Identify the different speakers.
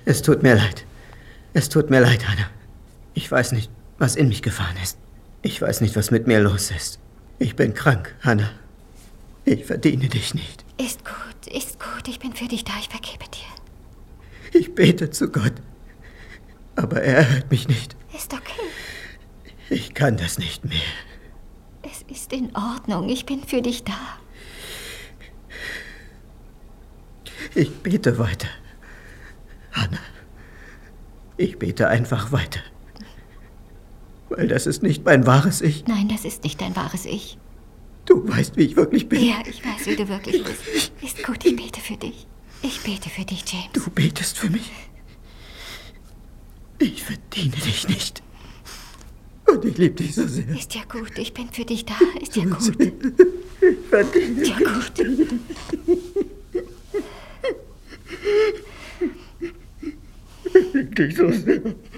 Speaker 1: Es tut mir leid. Es tut mir leid, Hannah. Ich weiß nicht, was in mich gefahren ist. Ich weiß nicht, was mit mir los ist. Ich bin krank, Hannah. Ich verdiene dich nicht.
Speaker 2: Ist gut, ist gut. Ich bin für dich da. Ich vergebe dir.
Speaker 1: Ich bete zu Gott. Aber er hört mich nicht.
Speaker 2: Ist okay.
Speaker 1: Ich kann das nicht mehr.
Speaker 2: Es ist in Ordnung. Ich bin für dich da.
Speaker 1: Ich bete weiter. Hannah. Ich bete einfach weiter. Weil das ist nicht mein wahres Ich.
Speaker 2: Nein, das ist nicht dein wahres Ich.
Speaker 1: Du weißt, wie ich wirklich bin.
Speaker 2: Ja, ich weiß, wie du wirklich bist. Ist gut, ich bete für dich. Ich bete für dich, James.
Speaker 1: Du betest für mich. Ich verdiene dich nicht. Und ich liebe dich so sehr.
Speaker 2: Ist ja gut, ich bin für dich da. Ist ja gut.
Speaker 1: Ich verdiene dich.
Speaker 2: Ist ja gut.
Speaker 1: Ich liebe dich so sehr.